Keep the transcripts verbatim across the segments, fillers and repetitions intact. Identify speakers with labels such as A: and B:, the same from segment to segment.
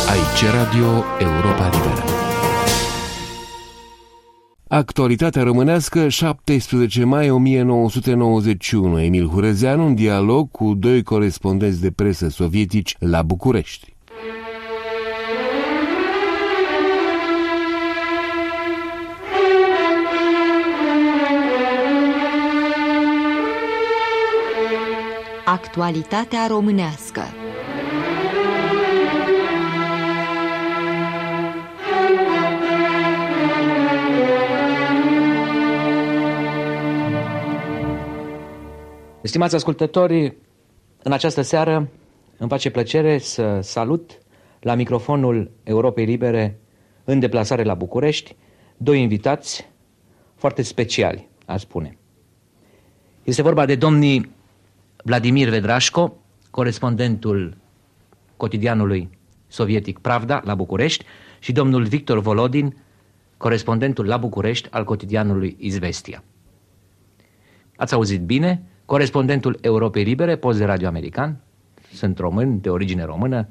A: Aici Radio Europa Liberă. Actualitatea românească, șaptesprezece mai o mie nouă sute nouăzeci și unu. Emil Hurezeanu în dialog cu doi corespondenți de presă sovietici la București.
B: Actualitatea românească.
C: Stimați ascultători, în această seară îmi face plăcere să salut la microfonul Europei Libere în deplasare la București doi invitați foarte speciali, aș spune. Este vorba de domnii Vladimir Vedrașco, corespondentul cotidianului sovietic Pravda la București, și domnul Victor Volodin, corespondentul la București al cotidianului Izvestia. Ați auzit bine, corespondentul Europei Libere, post de radio american, sunt român, de origine română,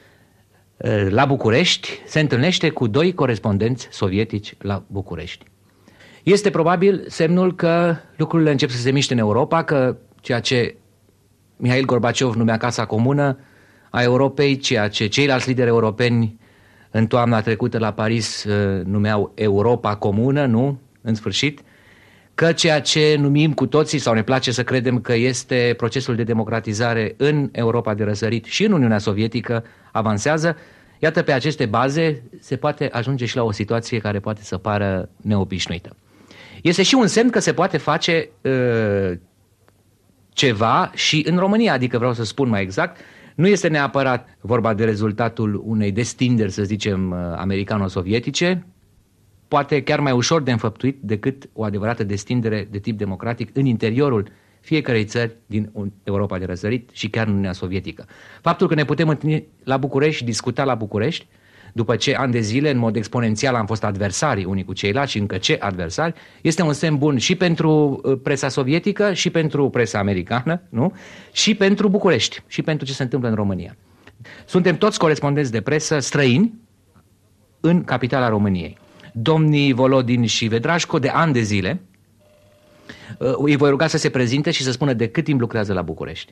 C: la București se întâlnește cu doi corespondenți sovietici la București. Este probabil semnul că lucrurile încep să se miște în Europa, că ceea ce Mihail Gorbaciov numea Casa Comună a Europei, ceea ce ceilalți lideri europeni în toamna trecută la Paris numeau Europa Comună, nu? În sfârșit, că ceea ce numim cu toții, sau ne place să credem că este procesul de democratizare în Europa de răsărit și în Uniunea Sovietică, avansează. Iată, pe aceste baze se poate ajunge și la o situație care poate să pară neobișnuită. Este și un semn că se poate face uh, ceva și în România, adică vreau să spun mai exact, nu este neapărat vorba de rezultatul unei destinderi, să zicem, americano-sovietice, poate chiar mai ușor de înfăptuit decât o adevărată destindere de tip democratic în interiorul fiecărei țări din Europa de răsărit și chiar în Uniunea Sovietică. Faptul că ne putem întâlni la București și discuta la București, după ce ani de zile, în mod exponențial, am fost adversari unii cu ceilalți și încă ce adversari, este un semn bun și pentru presa sovietică, și pentru presa americană, nu? Și pentru București, și pentru ce se întâmplă în România. Suntem toți corespondenți de presă străini în capitala României. Domnii Volodin și Vedrașco, de ani de zile, îi voi ruga să se prezinte și să spună de cât timp lucrează la București.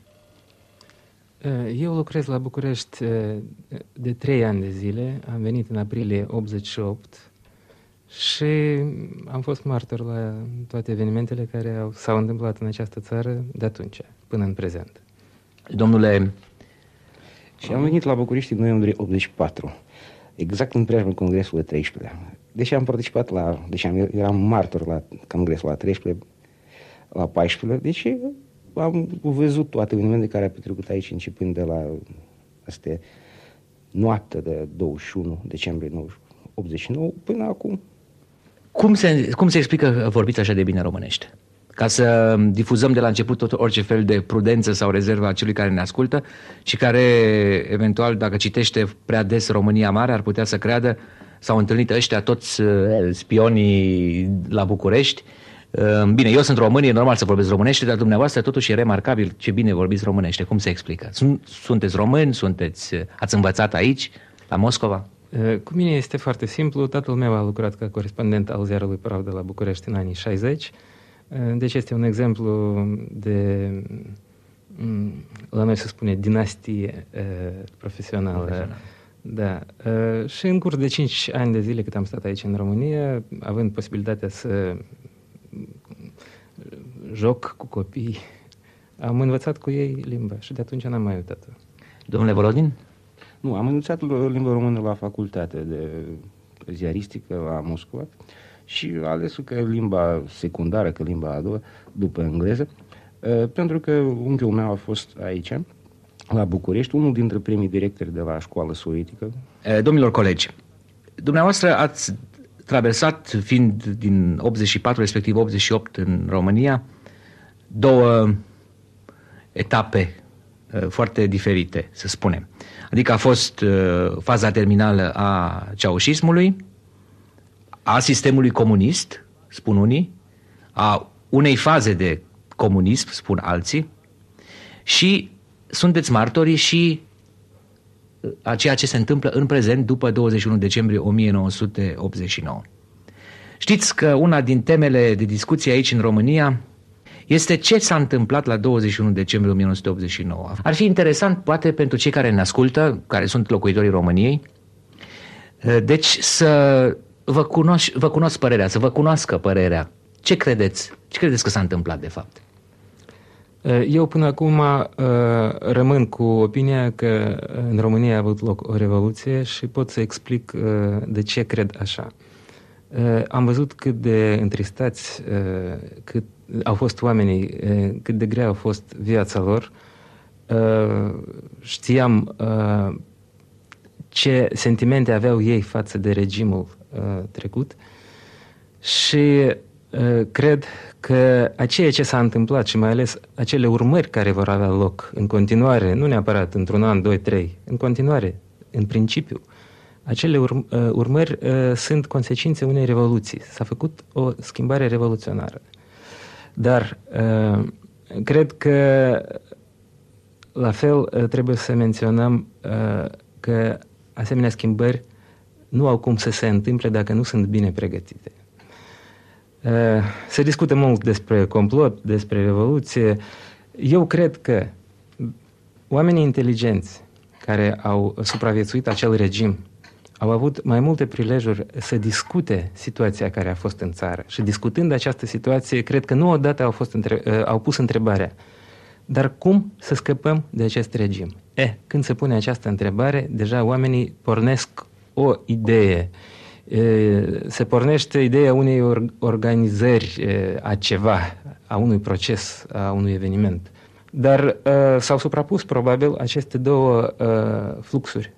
D: Eu lucrez la București de trei ani de zile. Am venit în aprilie optzeci și opt și am fost martor la toate evenimentele care au, s-au întâmplat în această țară de atunci până în prezent.
C: Domnule...
E: Și am venit la București în noiembrie optzeci și patru, exact în preajma Congresului treisprezece. Deși am participat la... Deși am, eram martor la Congresul la treisprezece, la paisprezece, deci am văzut toate evenimentele care au petrecut aici, începând de la astea, noaptea de douăzeci și unu decembrie optzeci și nouă până acum.
C: Cum se, cum se explică că vorbiți așa de bine românește? Ca să difuzăm de la început tot orice fel de prudență sau rezervă a celui care ne ascultă și care, eventual, dacă citește prea des România Mare, ar putea să creadă s-au întâlnit ăștia toți spionii la București. Bine, eu sunt român, e normal să vorbesc românește, dar dumneavoastră totuși e remarcabil ce bine vorbiți românește. Cum se explică? Sunteți români? Sunteți, ați învățat aici, la Moscova?
D: Cu mine este foarte simplu. Tatăl meu a lucrat ca corespondent al ziarului Pravda la București în anii șaizeci. Deci este un exemplu de, la noi se spune, dinastie profesională. Profesional. Da. Și în curs de cinci ani de zile cât am stat aici în România, având posibilitatea să joc cu copii, am învățat cu ei limba și de atunci n-am mai uitat-o.
C: Domnule Volodin?
E: Nu, am învățat limba română la facultate de ziaristică la Moscova și ales că limba secundară, că limba a doua, după engleză, pentru că unchiul meu a fost aici, la București, unul dintre primii directori de la școală sovietică.
C: Domnilor colegi, dumneavoastră ați traversat, fiind din optzeci și patru, respectiv optzeci și opt în România, două etape uh, foarte diferite, să spunem. Adică a fost uh, faza terminală a ceaușismului, a sistemului comunist, spun unii, a unei faze de comunism, spun alții, și sunteți martorii și a ceea ce se întâmplă în prezent după douăzeci și unu decembrie o mie nouă sute optzeci și nouă. Știți că una din temele de discuție aici în România este ce s-a întâmplat la douăzeci și unu decembrie o mie nouă sute optzeci și nouă. Ar fi interesant, poate, pentru cei care ne ascultă, care sunt locuitorii României, deci să vă cunoști, vă cunosc părerea, să vă cunoască părerea. Ce credeți? Ce credeți că s-a întâmplat, de fapt?
D: Eu până acum rămân cu opinia că în România a avut loc o revoluție și pot să explic de ce cred așa. Am văzut cât de întristați cât au fost oamenii, cât de grea a fost viața lor. Știam ce sentimente aveau ei față de regimul trecut și cred că a ceea ce s-a întâmplat și mai ales acele urmări care vor avea loc în continuare, nu neapărat într-un an, doi, trei, în continuare, în principiu, acele urm- urmări uh, sunt consecințe unei revoluții. S-a făcut o schimbare revoluționară. Dar uh, cred că la fel uh, trebuie să menționăm uh, că asemenea schimbări nu au cum să se întâmple dacă nu sunt bine pregătite. Uh, se discută mult despre complot, despre revoluție. Eu cred că oamenii inteligenți care au supraviețuit acel regim au avut mai multe prilejuri să discute situația care a fost în țară. Și discutând această situație, cred că nu odată au, fost între, au pus întrebarea: dar cum să scăpăm de acest regim? Eh, când se pune această întrebare, deja oamenii pornesc o idee. Se pornește ideea unei organizări a ceva, a unui proces, a unui eveniment. Dar s-au suprapus probabil aceste două fluxuri.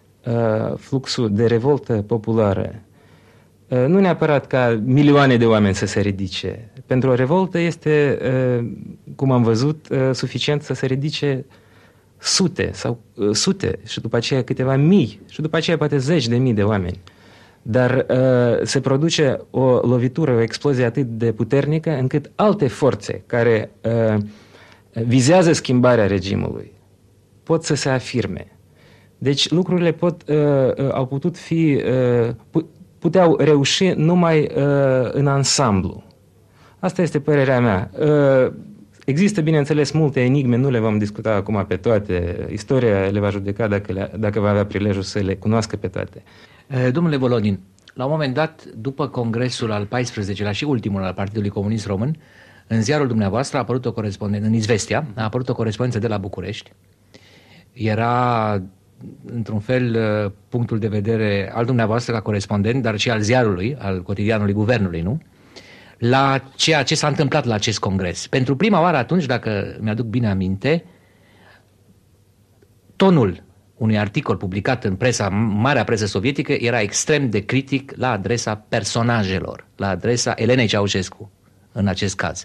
D: Fluxul de revoltă populară. Nu neapărat ca milioane de oameni să se ridice. Pentru o revoltă este, cum am văzut, suficient să se ridice sute sau sute și după aceea câteva mii și după aceea poate zeci de mii de oameni. Dar se produce o lovitură, o explozie atât de puternică încât alte forțe care vizează schimbarea regimului pot să se afirme. Deci lucrurile pot, uh, au putut fi, uh, puteau reuși numai uh, în ansamblu. Asta este părerea mea. Uh, există, bineînțeles, multe enigme, nu le vom discuta acum pe toate. Istoria le va judeca dacă, le, dacă va avea prilejul să le cunoască pe toate.
C: Uh, domnule Volodin, la un moment dat, după congresul al paisprezecelea și ultimul al Partidului Comunist Român, în ziarul dumneavoastră a apărut o corespondență, în Izvestia, a apărut o corespondență de la București. Era, într-un fel, punctul de vedere al dumneavoastră ca corespondent, dar și al ziarului, al cotidianului Guvernului, nu? La ceea ce s-a întâmplat la acest congres. Pentru prima oară atunci, dacă mi-aduc bine aminte, tonul unui articol publicat în presa, marea presă sovietică, era extrem de critic la adresa personajelor, la adresa Elenei Ceaușescu, în acest caz.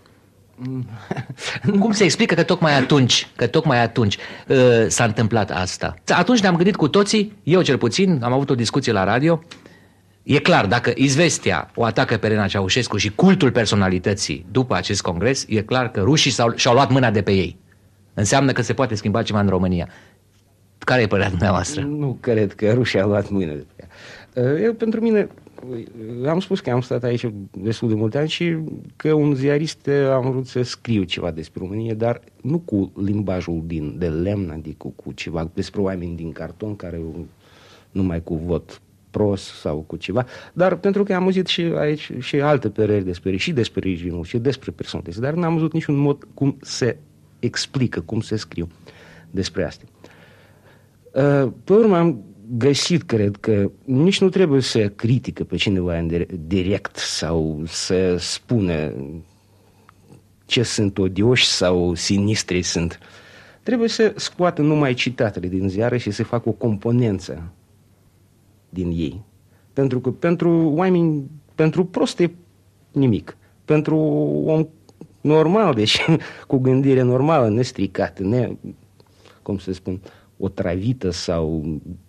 C: Cum se explică că tocmai atunci, că tocmai atunci uh, s-a întâmplat asta? Atunci ne-am gândit cu toții, eu cel puțin, am avut o discuție la radio. E clar, dacă Izvestia o atacă pe Elena Ceaușescu și cultul personalității după acest congres, e clar că rușii s-au, și-au luat mâna de pe ei. Înseamnă că se poate schimba ceva în România. Care e părerea dumneavoastră?
E: Nu cred că rușii au luat mâna de pe ea. Eu, pentru mine, am spus că am stat aici destul de multe ani și că un ziarist am vrut să scriu ceva despre România, dar nu cu limbajul din, de lemn, adică cu ceva despre oameni din carton care numai cu vot prost sau cu ceva, dar pentru că am auzit și aici și alte păreri despre, și despre regimul și despre personalități, dar n-am văzut niciun mod cum se explică, cum se scriu despre asta. Pe urmă am găsit, cred că nici nu trebuie să critică pe cineva în direct sau să spună ce sunt odioși sau sinistri sunt. Trebuie să scoată numai citatele din ziară și să facă o componență din ei. Pentru că pentru oameni, pentru prost e nimic. Pentru om normal, deci cu gândire normală, nestricată, ne, cum să spun, otravită sau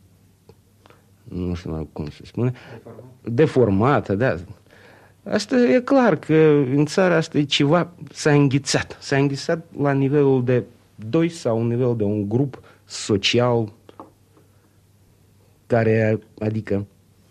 E: nu știu cum se spune, deformată, deformată, da. Asta e clar că în țara asta e ceva, s-a înghițat. S-a înghițat la nivelul de doi sau la nivel de un grup social care, adică,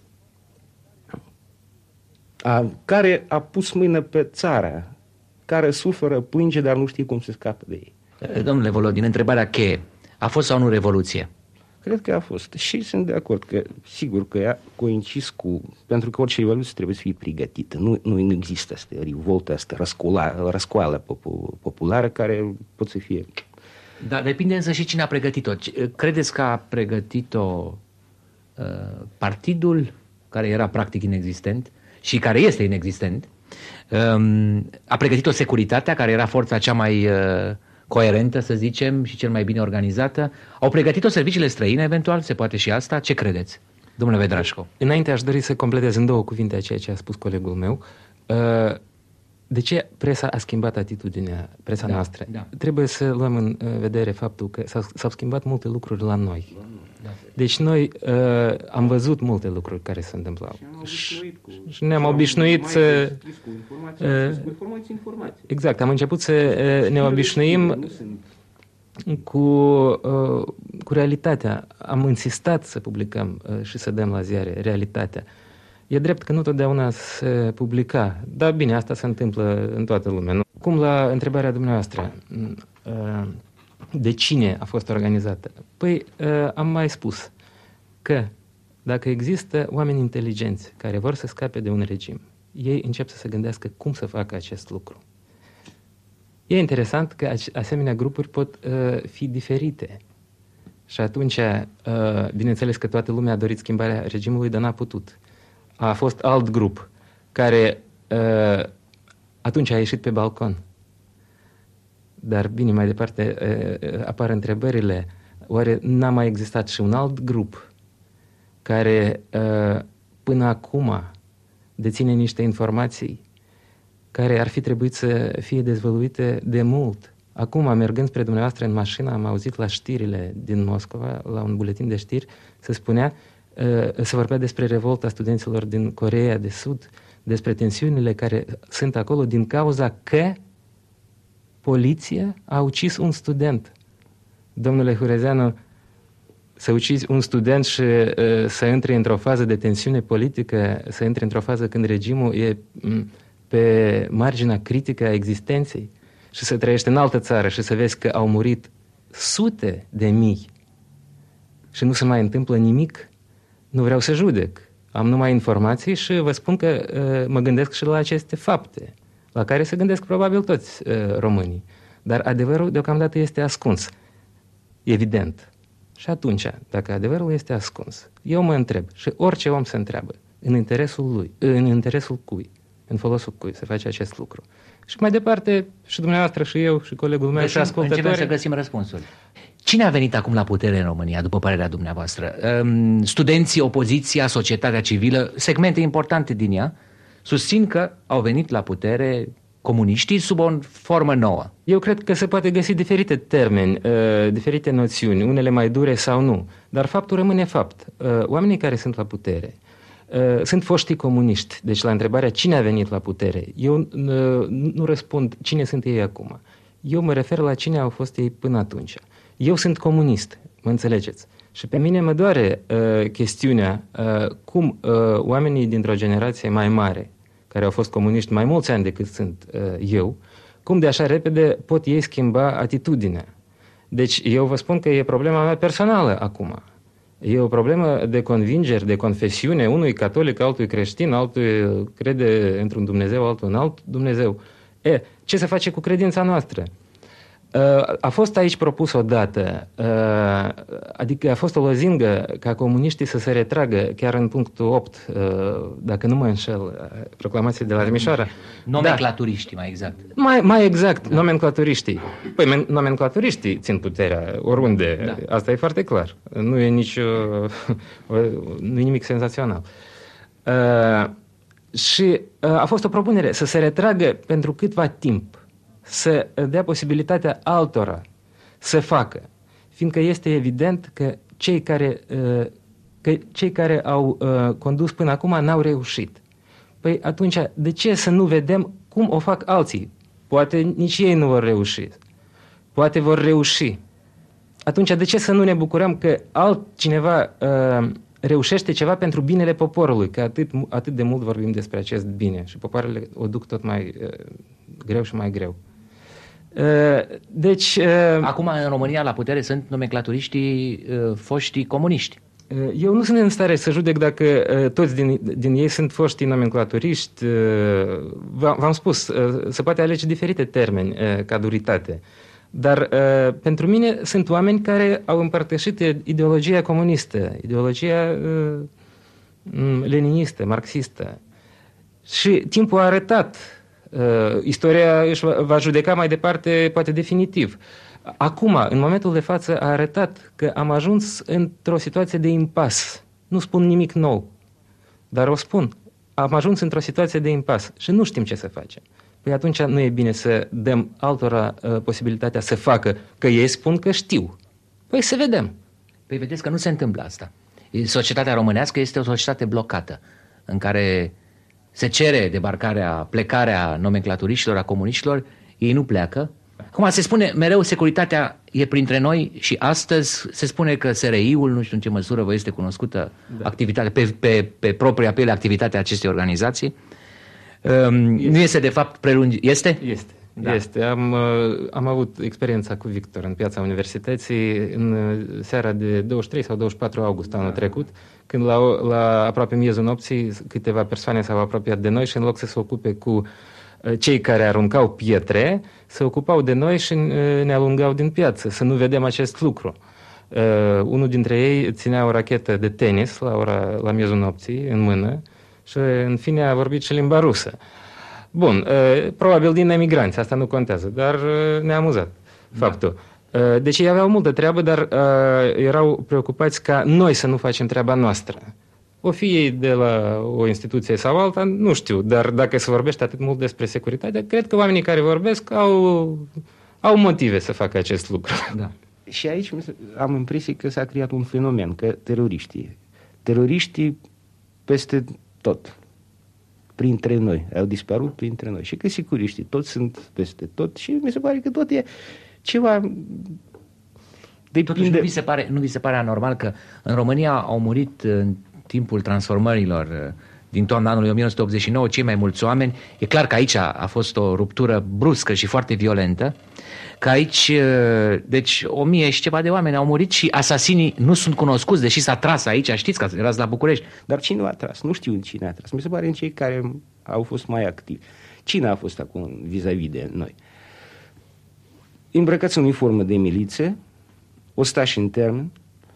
E: a, care a pus mâină pe țara, care suferă, plânge, dar nu știe cum se scapă de ei.
C: Domnule Volodin, întrebarea cheie. A fost sau nu revoluție?
E: Cred că a fost. Și sunt de acord că, sigur, că a coincis cu... Pentru că orice revoluție trebuie să fie pregătită. Nu, nu există asta revoltă, asta răscoala, răscoală populară care pot să fie...
C: Dar depinde însă și cine a pregătit-o. Credeți că a pregătit-o uh, partidul, care era practic inexistent și care este inexistent? Um, a pregătit-o securitatea, care era forța cea mai... Uh, coerentă, să zicem, și cel mai bine organizată? Au pregătit-o serviciile străine, eventual? Se poate și asta? Ce credeți, domnule Vedrașcu?
D: Înainte aș dori să completez în două cuvinte a ceea ce a spus colegul meu. De ce presa a schimbat atitudinea, presa da, noastră? Da. Trebuie să luăm în vedere faptul că s-au schimbat multe lucruri la noi. Da. Deci noi uh, am văzut multe lucruri care se întâmplau. Și ne-am obișnuit să... Exact, am început să uh, ne obișnuim cu, uh, cu realitatea. Am insistat să publicăm uh, și să dăm la ziare realitatea. E drept că nu totdeauna se publica. Dar bine, asta se întâmplă în toată lumea. Nu? Cum la întrebarea dumneavoastră, de cine a fost organizată? Păi, am mai spus că dacă există oameni inteligenți care vor să scape de un regim, ei încep să se gândească cum să facă acest lucru. E interesant că asemenea grupuri pot fi diferite. Și atunci, bineînțeles că toată lumea a dorit schimbarea regimului, dar n-a putut. A fost alt grup care uh, atunci a ieșit pe balcon. Dar bine, mai departe uh, apar întrebările. Oare n-a mai existat și un alt grup care uh, până acum deține niște informații care ar fi trebuit să fie dezvăluite de mult? Acum, mergând spre dumneavoastră în mașină, am auzit la știrile din Moscova, la un buletin de știri, se spunea se vorbea despre revolta studenților din Coreea de Sud, despre tensiunile care sunt acolo din cauza că poliția a ucis un student. Domnule Hurezeanu, să ucizi un student și uh, să intri într-o fază de tensiune politică, să intri într-o fază când regimul e m, pe marginea critică a existenței și să trăiești în altă țară și să vezi că au murit sute de mii și nu se mai întâmplă nimic, nu vreau să judec. Am numai informații și vă spun că uh, mă gândesc și la aceste fapte, la care se gândesc probabil toți uh, românii. Dar adevărul deocamdată este ascuns. Evident. Și atunci, dacă adevărul este ascuns, eu mă întreb, și orice om se întreabă, în interesul lui, în interesul cui, în folosul cui se face acest lucru. Și mai departe, și dumneavoastră, și eu, și colegul meu,
C: deci
D: și ascultătorii...
C: Începem să găsim răspunsuri. Cine a venit acum la putere în România, după părerea dumneavoastră? Studenții, opoziția, societatea civilă, segmente importante din ea, susțin că au venit la putere comuniștii sub o formă nouă.
D: Eu cred că se poate găsi diferite termeni, uh, diferite noțiuni, unele mai dure sau nu, dar faptul rămâne fapt. Uh, oamenii care sunt la putere uh, sunt foștii comuniști. Deci la întrebarea cine a venit la putere, eu uh, nu răspund cine sunt ei acum. Eu mă refer la cine au fost ei până atunci. Eu sunt comunist, mă înțelegeți. Și pe mine mă doare uh, chestiunea uh, cum uh, oamenii dintr-o generație mai mare, care au fost comuniști mai mulți ani decât sunt uh, eu, cum de așa repede pot ei schimba atitudinea. Deci eu vă spun că e problema mea personală acum. E o problemă de convingeri, de confesiune, unui catolic, altui creștin, altul crede într-un Dumnezeu, altul în alt Dumnezeu. E, ce se face cu credința noastră? A fost aici propus odată, adică a fost o lozingă ca comuniștii să se retragă chiar în punctul opt, dacă nu mă înșel, proclamație de la Timișoara.
C: Nomenclaturiștii, da. mai exact.
D: Mai, mai exact, da. nomenclaturiștii. Păi nomenclaturiștii țin puterea oriunde, da. Asta e foarte clar. Nu e nici, nu e nimic senzațional. Și a fost o propunere să se retragă pentru câtva timp, să dea posibilitatea altora să facă, fiindcă este evident că cei care, că cei care au condus până acum n-au reușit. Păi atunci, de ce să nu vedem cum o fac alții? Poate nici ei nu vor reuși. Poate vor reuși. Atunci, de ce să nu ne bucurăm că altcineva reușește ceva pentru binele poporului, că atât, atât de mult vorbim despre acest bine și popoarele o duc tot mai uh, greu și mai greu. Uh, deci... Uh,
C: Acum în România la putere sunt nomenclaturiștii uh, foștii comuniști.
D: Uh, eu nu sunt în stare să judec dacă uh, toți din, din ei sunt foștii nomenclaturiști. Uh, v-am spus, uh, se poate alege diferite termeni uh, ca duritate. Dar uh, pentru mine sunt oameni care au împărtășit ideologia comunistă, ideologia uh, leninistă, marxistă. Și timpul a arătat, uh, istoria își va, va judeca mai departe, poate definitiv. Acum, în momentul de față, a arătat că am ajuns într-o situație de impas. Nu spun nimic nou, dar o spun. Am ajuns într-o situație de impas și nu știm ce să facem. Păi atunci nu e bine să dăm altora uh, posibilitatea să facă, că ei spun că știu. Păi să vedem.
C: Păi vedeți că nu se întâmplă asta. Societatea românească este o societate blocată, în care se cere debarcarea, plecarea nomenclaturiștilor, a comuniștilor, ei nu pleacă. Acum se spune mereu securitatea e printre noi și astăzi se spune că S R I-ul, nu știu în ce măsură vă este cunoscută da. activitatea, pe, pe, pe propria piele activitatea acestei organizații. Um, este. Nu este de fapt prelungi... Este?
D: Este. Da. Este. Am, am avut experiența cu Victor în Piața Universității în seara de douăzeci și trei sau douăzeci și patru august anul da. trecut, când la, la aproape miezul nopții câteva persoane s-au apropiat de noi și în loc să se ocupe cu cei care aruncau pietre, se ocupau de noi și ne alungau din piață, să nu vedem acest lucru. Uh, unul dintre ei ținea o rachetă de tenis la, ora, la miezul nopții în mână și în fine a vorbit și limba rusă. Bun, uh, probabil din emigranți, asta nu contează, dar uh, ne-a amuzat faptul. Da. Uh, deci ei aveau multă treabă, dar uh, erau preocupați ca noi să nu facem treaba noastră. O fi ei de la o instituție sau alta, nu știu, dar dacă se vorbește atât mult despre securitate, cred că oamenii care vorbesc au, au motive să facă acest lucru.
E: Da. Și aici am impresia că s-a creat un fenomen, că teroriștii, teroriștii peste tot, printre noi, au dispărut printre noi și că securiștii toți sunt peste tot și mi se pare că tot e ceva...
C: Totuși nu vi se pare, nu vi se pare anormal că în România au murit în timpul transformărilor din toamna anului o mie nouă sute optzeci și nouă cei mai mulți oameni. E clar că aici a fost o ruptură bruscă și foarte violentă, că aici, deci o mie și ceva de oameni au murit și asasinii nu sunt cunoscuți, deși s-a tras aici, știți că erați la București.
E: Dar cine a tras? Nu știu cine a tras. Mi se pare în cei care au fost mai activi. Cine a fost acum vis-a-vis de noi? Îmbrăcați în uniformă de miliție, ostași în termen,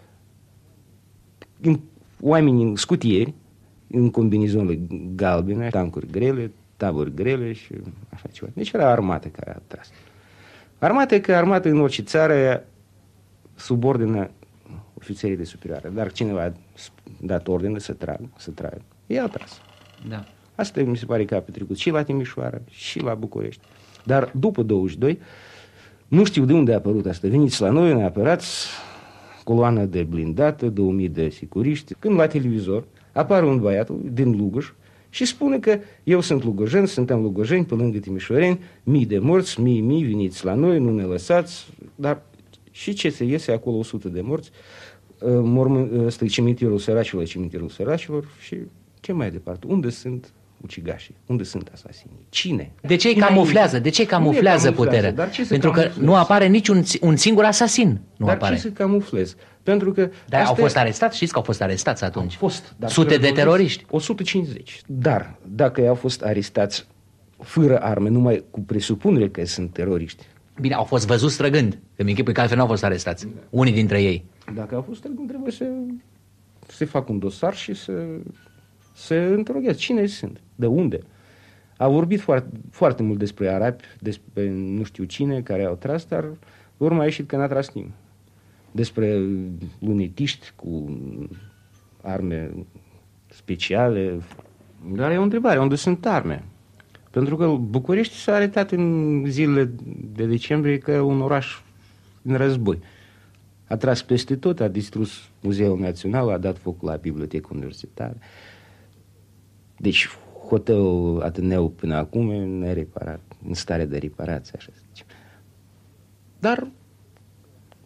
E: oamenii în scutieri, în combinizonul galbene, tancuri grele, taburi grele și așa ceva. Deci era armată care a tras. Armată că armată în orice țară subordină ofițerii de superioare. Dar cineva a dat ordine să tragă, să tragă. Ei au tras.
C: Da.
E: Asta mi se pare că a petrecut și la Timișoara și la București. Dar după douăzeci și doi, nu știu de unde a apărut asta. Veniți la noi, ne apărați, coloană de blindată, două mii de securiști. Când la televizor apare un băiat din Lugoj și spune că eu sunt lugojen, suntem lugojeni pe lângă timișoreni, mii de morți, mii, mii, veniți la noi, nu ne lăsați. Dar și ce se iese acolo o sută de morți, ăsta e cimitirul săracilor, cimitirul săracilor și ce mai departe? Unde sunt ucigașii? Unde sunt asasinii? Cine?
C: De ce camuflează? De ce camuflează puterea? Pentru că nu apare niciun un singur asasin. Nu
E: dar
C: apare.
E: ce să camuflez? Pentru că
C: dar
E: asta
C: au fost arestați? Știți că au fost arestați atunci?
E: Au fost. Dar
C: sute de teroriști?
E: o sută cincizeci. Dar dacă ei au fost arestați fără arme, numai cu presupunere că sunt teroriști.
C: Bine, au fost văzuți străgând. Că mi închipui că altfel nu au fost arestați. Da. Unii dintre ei.
E: Dacă au fost străgând, trebuie să se facă un dosar și să se întrerogheze. Cine sunt? De unde? Au vorbit foarte, foarte mult despre arabi, despre nu știu cine care au tras, dar urma a ieșit că n-a tras nimeni. Despre lunetiști cu arme speciale. Dar e o întrebare, unde sunt arme? Pentru că București s-a arătat în zilele de decembrie că un oraș în război. A tras peste tot, a distrus Muzeul Național, a dat foc la Biblioteca Universitară. Deci hotelul Ateneu până acum e nereparat, în stare de reparație, așa să zicem. Dar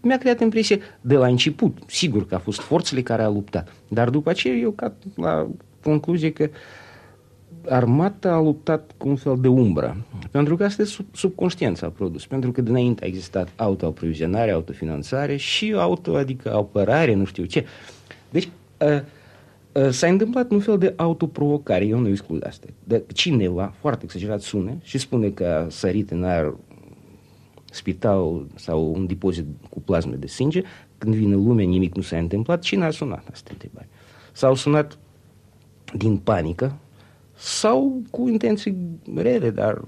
E: mi-a creat impresie de la început, sigur că a fost forțele care au luptat, dar după aceea eu cad la concluzie că armata a luptat cu un fel de umbră, pentru că asta e sub, subconștiența a produs, pentru că dinainte a existat autoaprovizionare, autofinanțare și auto, adică apărare, nu știu ce. Deci uh, uh, s-a întâmplat un fel de autoprovocare, eu nu exclud asta. De cineva, foarte exagerat, sună și spune că a sărit în aer spital sau un depozit cu plasme de sânge, când vine lumea, nimic nu s-a întâmplat, cine a sunat? Asta e întrebarea. S-au sunat din panică sau cu intenții rele, dar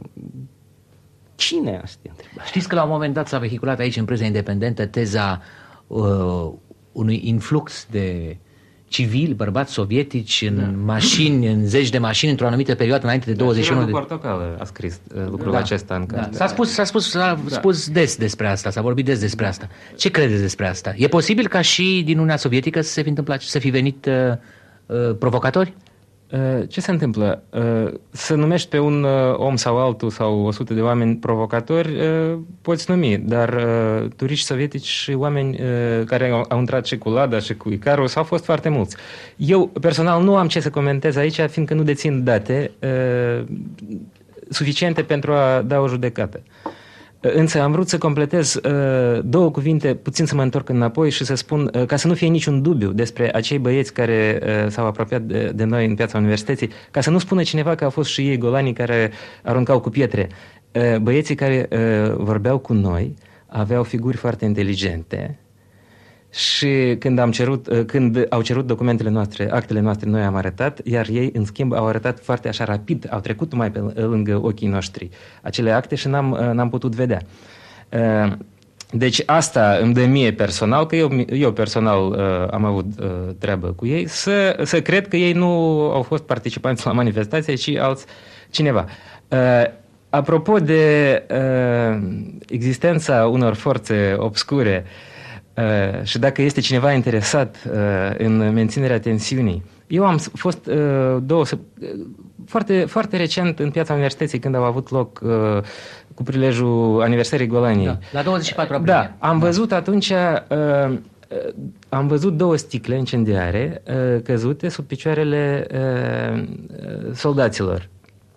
E: cine asta e întrebarea?
C: Știți că la un moment dat s-a vehiculat aici în presa independentă teza uh, unui influx de civili, bărbați sovietici în da. mașini, în zeci de mașini într-o anumită perioadă înainte de douăzeci și unu de...
D: Portocală a scris lucrul
C: da.
D: acesta în carte.
C: Da. S-a spus, s-a spus, s-a da. spus des despre asta, s-a vorbit des despre asta. Ce credeți despre asta? E posibil ca și din Uniunea Sovietică să se fi întâmplat, să fi venit uh, uh, provocatori?
D: Ce se întâmplă? Să numești pe un om sau altul sau o sută de oameni provocatori, poți numi, dar turiști sovietici și oameni care au intrat și cu Lada și cu Icarus au fost foarte mulți. Eu personal nu am ce să comentez aici, fiindcă nu dețin date suficiente pentru a da o judecată. Însă am vrut să completez uh, două cuvinte, puțin să mă întorc înapoi și să spun, uh, ca să nu fie niciun dubiu despre acei băieți care uh, s-au apropiat de, de noi în piața universității, ca să nu spună cineva că au fost și ei golanii care aruncau cu pietre. Uh, băieții care uh, vorbeau cu noi aveau figuri foarte inteligente și când, am cerut, când au cerut documentele noastre, actele noastre, noi am arătat, iar ei, în schimb, au arătat foarte așa rapid, au trecut mai pe lângă ochii noștri acele acte și n-am, n-am putut vedea. Deci asta îmi dă mie personal, că eu, eu personal am avut treabă cu ei, să, să cred că ei nu au fost participanți la manifestație, ci alți cineva. Apropo de existența unor forțe obscure, Uh, și dacă este cineva interesat uh, în menținerea tensiunii, eu am fost uh, două, uh, foarte, foarte recent în piața universității când au avut loc uh, cu prilejul aniversării Golaniei. Da,
C: la douăzeci și patru aprilie.
D: Da, am văzut atunci uh, am văzut două sticle incendiare uh, căzute sub picioarele uh, soldaților.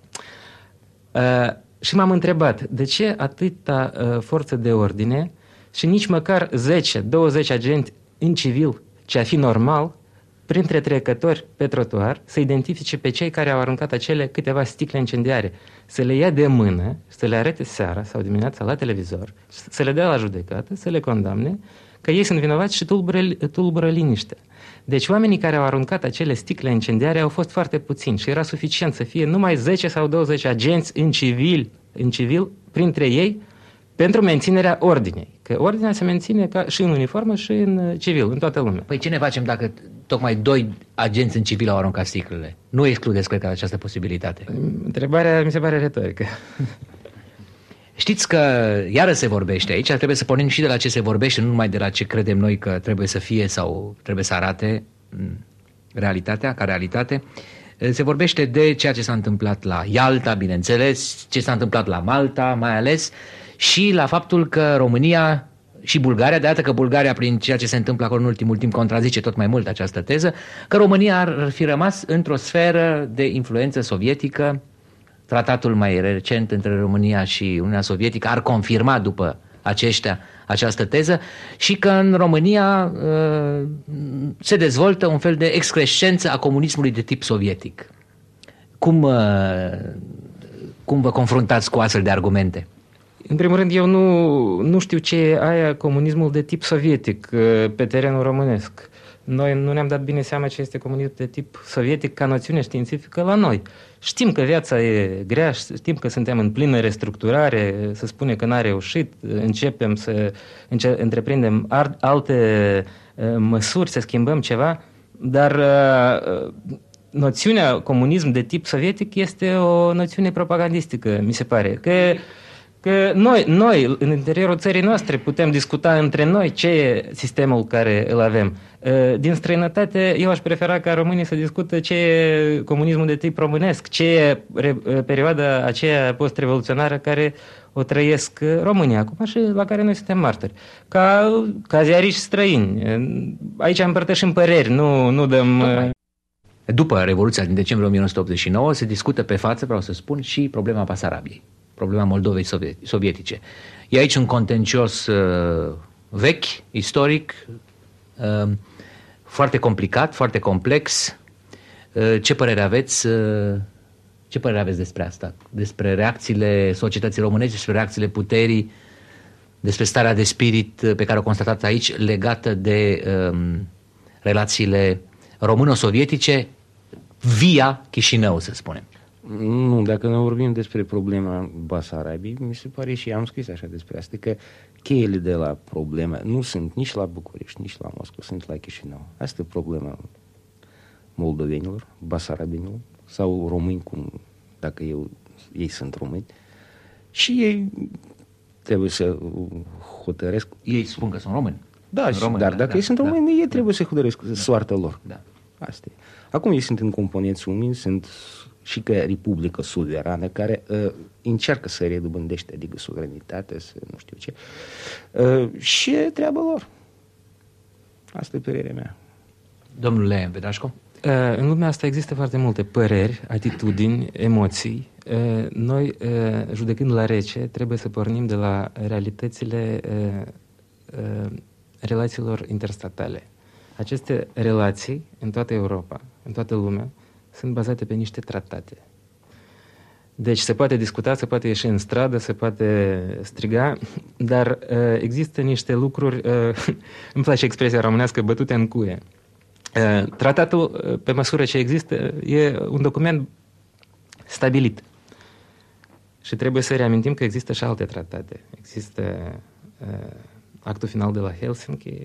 D: Uh, și m-am întrebat, de ce atâta uh, forță de ordine și nici măcar zece douăzeci agenți în civil, ce a fi normal, printre trecători pe trotuar, să identifice pe cei care au aruncat acele câteva sticle incendiare, să le ia de mână, să le arate seara sau dimineața la televizor, să le dea la judecată, să le condamne, că ei sunt vinovați și tulbură, tulbură liniște. Deci oamenii care au aruncat acele sticle incendiare au fost foarte puțini și era suficient să fie numai zece sau douăzeci agenți în civil, în civil printre ei, pentru menținerea ordinei. Că ordinea se menține ca și în uniformă și în civil, în toată lumea.
C: Păi ce ne facem dacă tocmai doi agenți în civil au aruncat sticlele? Nu excludeți, cred că, această posibilitate.
D: Întrebarea mi se pare retorică.
C: Știți că iară se vorbește aici, trebuie să pornim și de la ce se vorbește, nu numai de la ce credem noi că trebuie să fie sau trebuie să arate realitatea, ca realitate. Se vorbește de ceea ce s-a întâmplat la Ialta, bineînțeles, ce s-a întâmplat la Malta, mai ales, și la faptul că România și Bulgaria, de dată că Bulgaria, prin ceea ce se întâmplă acolo în ultimul timp, contrazice tot mai mult această teză, că România ar fi rămas într-o sferă de influență sovietică. Tratatul mai recent între România și Uniunea Sovietică ar confirma după aceștia această teză și că în România uh, se dezvoltă un fel de excrescență a comunismului de tip sovietic. Cum, uh, cum vă confruntați cu astfel de argumente?
D: În primul rând, eu nu, nu știu ce e aia comunismul de tip sovietic pe terenul românesc. Noi nu ne-am dat bine seama ce este comunism de tip sovietic ca noțiune științifică la noi. Știm că viața e grea, știm că suntem în plină restructurare, se spune că n-a reușit, începem să înce- întreprindem ar- alte uh, măsuri, să schimbăm ceva, dar uh, noțiunea comunism de tip sovietic este o noțiune propagandistică, mi se pare. Că Că noi, noi, în interiorul țării noastre, putem discuta între noi ce e sistemul care îl avem. Din străinătate, eu aș prefera ca românii să discută ce e comunismul de tip românesc, ce e perioada aceea post-revoluționară care o trăiesc România acum și la care noi suntem martori. Ca, ca ziariști străini. Aici împărtășim păreri, nu, nu dăm...
C: După Revoluția din decembrie o mie nouă sute optzeci și nouă se discută pe față, vreau să spun, și problema Basarabiei, problema Moldovei sovietice. E aici un contencios uh, vechi, istoric, uh, foarte complicat, foarte complex. Uh, ce părere aveți? Uh, ce părere aveți despre asta? Despre reacțiile societății românești, despre reacțiile puterii, despre starea de spirit pe care o constatați aici legată de um, relațiile româno-sovietice via Chișinău, să spunem.
E: Nu, dacă ne vorbim despre problema Basarabiei, mi se pare, și am scris așa despre asta, că cheile de la problema nu sunt nici la București, nici la Moscova, sunt la Chișinău. Asta e problema moldovenilor, basarabenilor, sau români, cum, dacă eu, ei sunt români, și ei trebuie să hotăresc.
C: Ei spun că sunt români.
E: Da, români, dar dacă da, ei sunt români, da, ei trebuie da, să hotăresc da, soarta lor. Da. Asta e. Acum ei sunt în componenți umili, sunt și ca republică suverană care uh, încearcă să redobândește, adică suveranitate, să nu știu ce. Uh, și e treaba lor. Asta e părerea mea.
C: Domnule Vedașco?
D: Uh, în lumea asta există foarte multe păreri, atitudini, emoții. Uh, noi, uh, judecând la rece, trebuie să pornim de la realitățile uh, uh, relațiilor interstatale. Aceste relații, în toată Europa, în toată lumea, sunt bazate pe niște tratate. Deci se poate discuta, se poate ieși în stradă, se poate striga, dar uh, există niște lucruri, uh, îmi place expresia românească, bătute în cuie. Uh, tratatul, uh, pe măsură ce există, e un document stabilit. Și trebuie să reamintim că există și alte tratate. Există uh, actul final de la Helsinki,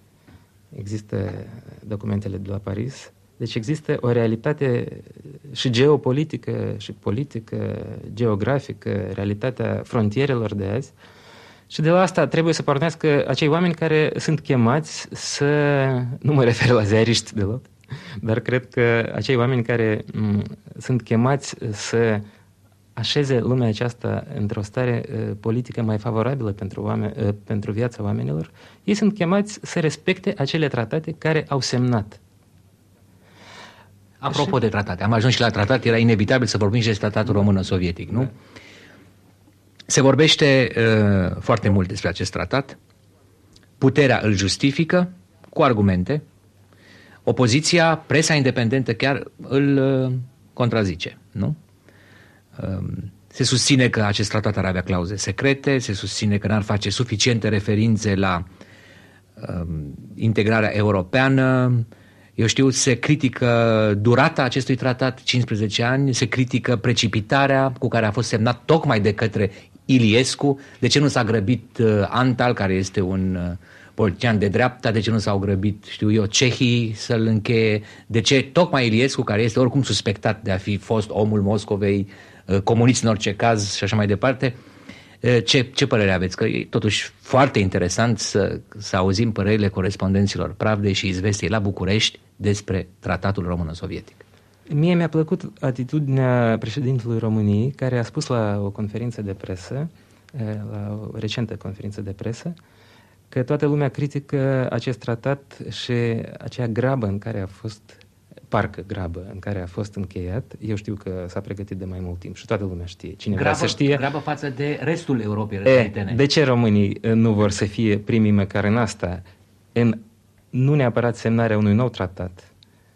D: există documentele de la Paris. Deci există o realitate și geopolitică, și politică, geografică, realitatea frontierelor de azi. Și de la asta trebuie să pornească acei oameni care sunt chemați să... Nu mă refer la ziariști deloc, dar cred că acei oameni care m- sunt chemați să așeze lumea aceasta într-o stare uh, politică mai favorabilă pentru, oameni, uh, pentru viața oamenilor, ei sunt chemați să respecte acele tratate care au semnat.
C: Apropo și... de tratate, am ajuns și la tratat, era inevitabil să vorbim și despre tratatul da. română-sovietic, nu? Da. Se vorbește uh, foarte mult despre acest tratat, puterea îl justifică cu argumente, opoziția, presa independentă chiar îl uh, contrazice, nu? Uh, se susține că acest tratat ar avea clauze secrete, se susține că n-ar face suficiente referințe la uh, integrarea europeană. Eu știu, se critică durata acestui tratat, cincisprezece ani, se critică precipitarea cu care a fost semnat tocmai de către Iliescu. De ce nu s-a grăbit uh, Antal, care este un uh, politician de dreapta, de ce nu s-au grăbit, știu eu, cehii să-l încheie, de ce tocmai Iliescu, care este oricum suspectat de a fi fost omul Moscovei, uh, comunist în orice caz și așa mai departe. Uh, ce, ce părere aveți? Că e totuși foarte interesant să, să auzim părerile corespondenților Pravdei și Izvestiei la București despre tratatul româno-sovietic.
D: Mie mi-a plăcut atitudinea președintelui României, care a spus la o conferință de presă, la o recentă conferință de presă, că toată lumea critică acest tratat și acea grabă în care a fost, parcă grabă în care a fost încheiat. Eu știu că s-a pregătit de mai mult timp și toată lumea știe. Cine
C: grabă,
D: vrea să știe...
C: Grabă față de restul Europei răsăritene.
D: De ce românii nu vor să fie primii măcar în asta? În nu neapărat semnarea unui nou tratat,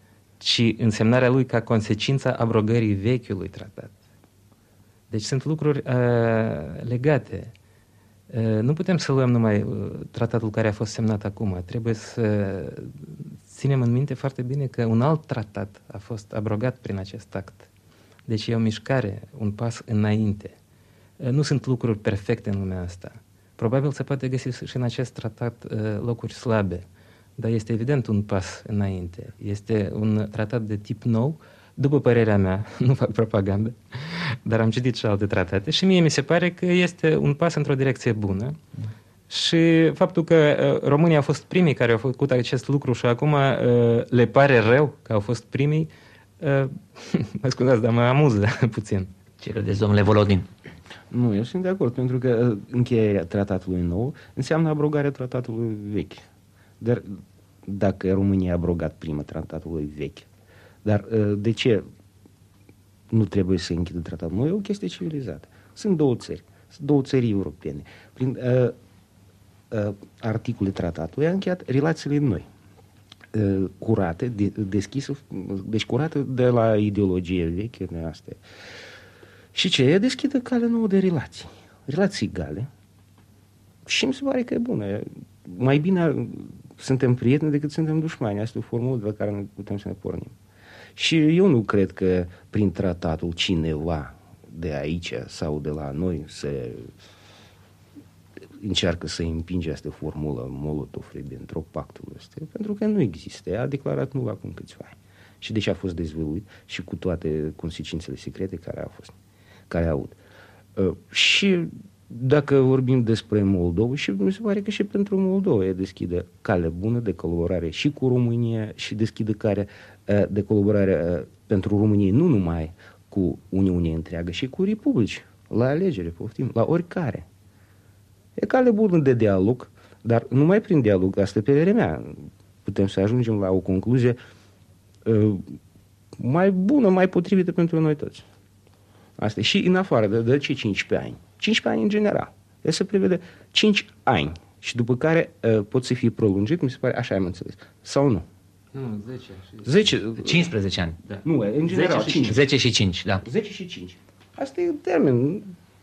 D: ci însemnarea lui ca consecința abrogării vechiului tratat. Deci sunt lucruri uh, legate. Uh, nu putem să luăm numai uh, tratatul care a fost semnat acum. Trebuie să ținem în minte foarte bine că un alt tratat a fost abrogat prin acest act. Deci e o mișcare, un pas înainte. Uh, nu sunt lucruri perfecte în lumea asta. Probabil se poate găsi și în acest tratat uh, locuri slabe. Dar este evident un pas înainte. Este un tratat de tip nou, după părerea mea, nu fac propagandă, dar am citit și alte tratate și mie mi se pare că este un pas într-o direcție bună. Și faptul că uh, România a fost primii care au făcut acest lucru și acum uh, le pare rău că au fost primii, uh, mă scuzați, dar mă amuză puțin.
C: Ce credeți, domnule Volodin?
E: Nu, eu sunt de acord, pentru că încheierea tratatului nou înseamnă abrogarea tratatului vechi. Dar dacă România a abrogat prima tratatului vechi, dar de ce nu trebuie să închidă tratatul nou? E o chestie civilizată. Sunt două țări, sunt două țări europene. Prin uh, uh, articole tratatului a încheiat relațiile noi, uh, curate, de, deschise, deci curate de la ideologie veche, astea. Și ce? E deschidă calea nouă de relații. Relații egale. Și mi se pare că e bună. Mai bine suntem prieteni decât suntem dușmani. Asta e o formulă de la care noi putem să ne pornim. Și eu nu cred că prin tratatul cineva de aici sau de la noi să încearcă să împinge asta formulă Molotov-Ribbentrop pactul ăsta. Pentru că nu există. Ea a declarat nu acum câțiva ani. Și deci a fost dezvăluit și cu toate consecințele secrete care au fost. care aud. Uh, și dacă vorbim despre Moldova, și mi se pare că și pentru Moldova e deschidă cale bună de colaborare și cu România și deschidă care uh, de colaborare uh, pentru România nu numai cu Uniunea întreagă, și cu republici, la alegere, poftim, la oricare. E cale bună de dialog, dar numai prin dialog, asta e părerea mea, putem să ajungem la o concluzie uh, mai bună, mai potrivită pentru noi toți. Asta e. Și în afară de, de ce cincisprezece ani? cincisprezece ani în general. El se prevede cinci ani și după care uh, pot să fie prelungit, mi se pare, așa am înțeles. Sau nu?
D: Nu, zece.
E: zece
C: cincisprezece ani.
E: Da. Nu, în general
C: zece și cinci. zece și cinci, da.
E: zece și cinci. Asta e termen.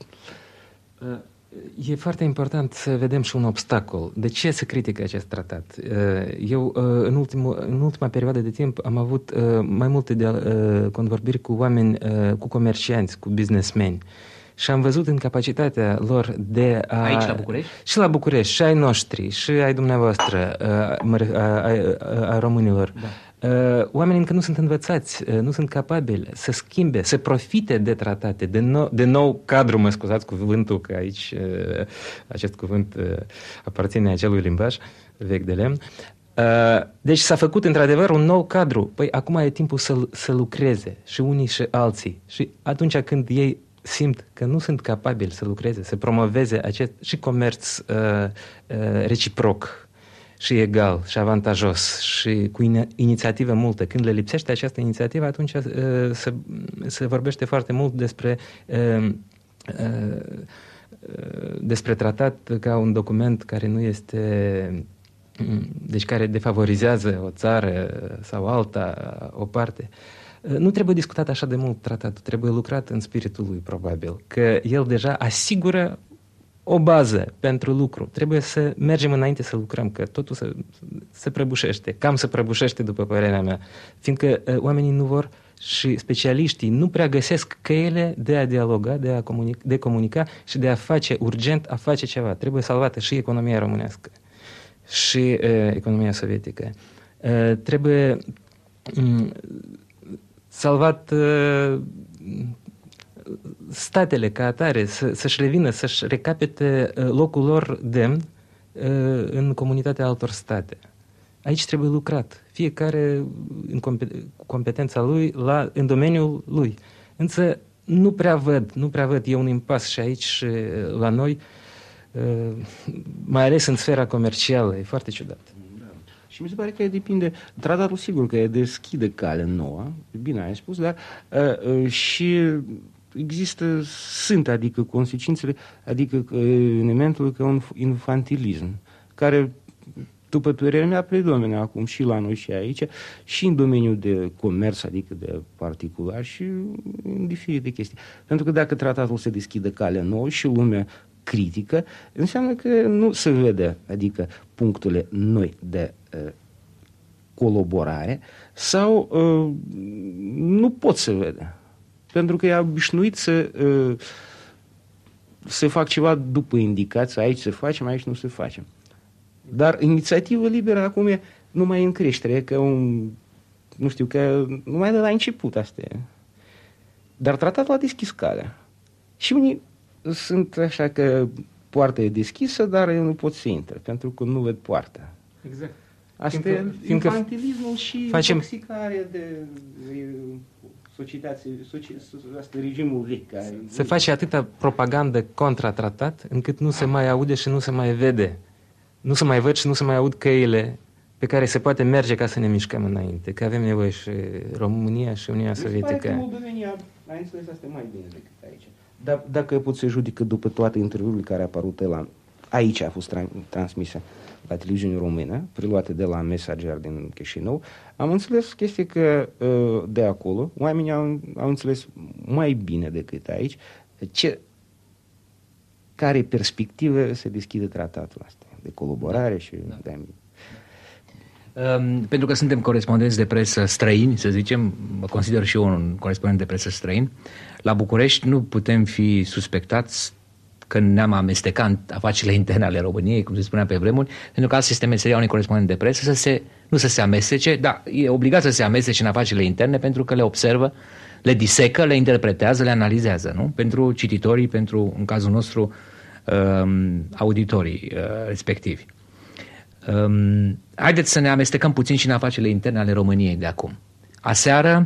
D: E foarte important să vedem și un obstacol. De ce se critică acest tratat? Eu, în, ultimul, în ultima perioadă de timp, am avut mai multe de, convorbiri cu oameni, cu comercianți, cu businessmeni. Și am văzut incapacitatea lor de a...
C: Aici, la București?
D: Și la București, și ai noștri, și ai dumneavoastră, a, a, a, a românilor. Da. Oamenii încă nu sunt învățați, nu sunt capabili să schimbe, să profite de tratate, de nou, de nou cadru, mă scuzați cuvântul, că aici acest cuvânt aparține acelui limbaj vechi de lemn. Deci s-a făcut într-adevăr un nou cadru. Păi acum e timpul să, să lucreze și unii și alții. Și atunci când ei simt că nu sunt capabili să lucreze, să promoveze acest și comerț uh, uh, reciproc și egal și avantajos și cu in- inițiativă multă. Când le lipsește această inițiativă, atunci uh, se, se vorbește foarte mult despre uh, uh, despre tratat ca un document care nu este, deci care defavorizează o țară sau alta, o parte. Nu trebuie discutat așa de mult tratatul, trebuie lucrat în spiritul lui, probabil, că el deja asigură o bază pentru lucru. Trebuie să mergem înainte să lucrăm, că totul se, se prăbușește, cam se prăbușește, după părerea mea, fiindcă uh, oamenii nu vor și specialiștii nu prea găsesc căile de a dialoga, de a comunica, de comunica și de a face urgent, a face ceva. Trebuie salvată și economia românească și uh, economia sovietică. Uh, trebuie um, salvat uh, statele ca atare, să, să-și revină, să-și recapete uh, locul lor demn uh, în comunitatea altor state. Aici trebuie lucrat, fiecare în competența lui, la, în domeniul lui. Însă nu prea văd, nu prea văd, e un impas și aici și la noi, uh, mai ales în sfera comercială, e foarte ciudat.
E: Și mi se pare că depinde, tratatul sigur că e deschide cale nouă, bine ai spus, dar uh, uh, și există, sunt, adică consecințele, adică uh, elementul că un infantilism, care, după părerea mea, predomine acum și la noi și aici, și în domeniul de comerț, adică de particular și în diferite chestii. Pentru că dacă tratatul se deschide cale nouă și lumea critică, înseamnă că nu se vede, adică punctele noi de uh, colaborare sau uh, nu pot să vede. Pentru că e obișnuit să uh, se fac ceva după indicație, aici se facem, aici nu se facem. Dar inițiativa liberă acum e numai în creștere, că un, nu știu, că numai de la început asta e. Dar tratatul a deschis calea. Și unii sunt așa că poarta e deschisă, dar eu nu pot să intre, pentru că nu ved poarta.
D: Exact.
E: Asta
D: Fiindcă-
E: e
D: fiindcă
E: infantilismul și
D: facem-
E: toxicarea de, de societate, soci, asta regimul vechi. Care
D: Se face atâta propagandă contra tratat, încât nu se mai aude și nu se mai vede. Nu se mai văd și nu se mai aud căile pe care se poate merge ca să ne mișcăm înainte. Că avem nevoie și România și Uniunea
E: Mi se pare că
D: Sovietică.
E: Moldovenia a înțeles asta mai bine decât aici. Dar dacă pot să judică după toate interviurile care a apărut la... Aici a fost tra- transmisă la televiziune română, preluate de la Mesager din Chișinău, am înțeles chestia că de acolo oamenii au, au înțeles mai bine decât aici ce, care perspectivă se deschide tratatul ăsta de colaborare și da. de
C: Um, pentru că suntem corespondenți de presă străini, să zicem, mă consider și eu un corespondent de presă străin, la București nu putem fi suspectați că ne-am amestecat în afacerile interne ale României, cum se spunea pe vremuri, pentru că asta este meseria unui corespondent de presă, să se, nu să se amestece, da, e obligat să se amestece în afacerile interne pentru că le observă, le disecă, le interpretează, le analizează, nu? Pentru cititorii, pentru, în cazul nostru, um, auditorii uh, respectivi. Um, haideți să ne amestecăm puțin și în afacerile interne ale României de acum. Aseară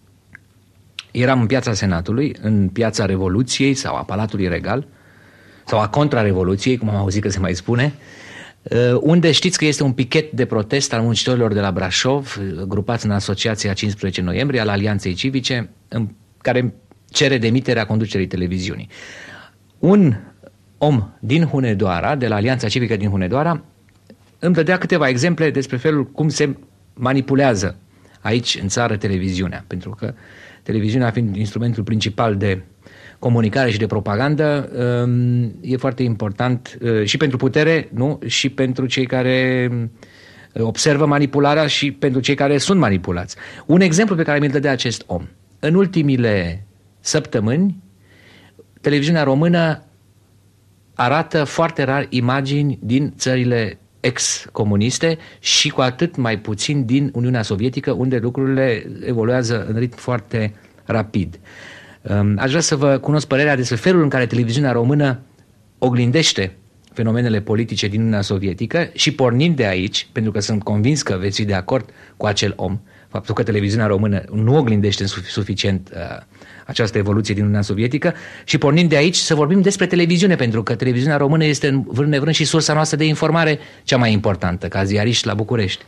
C: eram în piața Senatului, în piața Revoluției sau a Palatului Regal, sau a Contra-Revoluției, cum am auzit că se mai spune, unde știți că este un pichet de protest al muncitorilor de la Brașov, grupați în Asociația cincisprezece noiembrie, al Alianței Civice, în care cere demiterea conducerii televiziunii. Un om din Hunedoara, de la Alianța Civică din Hunedoara, îmi dădea câteva exemple despre felul cum se manipulează aici în țară televiziunea, pentru că televiziunea fiind instrumentul principal de comunicare și de propagandă, e foarte important și pentru putere, nu? Și pentru cei care observă manipularea și pentru cei care sunt manipulați. Un exemplu pe care mi-l dădea acest om. În ultimile săptămâni, televiziunea română arată foarte rar imagini din țările ex-comuniste și cu atât mai puțin din Uniunea Sovietică, unde lucrurile evoluează în ritm foarte rapid. Aș vrea să vă cunosc părerea despre felul în care televiziunea română oglindește fenomenele politice din Uniunea Sovietică și pornind de aici, pentru că sunt convins că veți fi de acord cu acel om, faptul că televiziunea română nu oglindește suficient uh, această evoluție din Uniunea Sovietică, și pornind de aici să vorbim despre televiziune, pentru că televiziunea română este în vârf nevrând și sursa noastră de informare cea mai importantă, ca ziariști la București.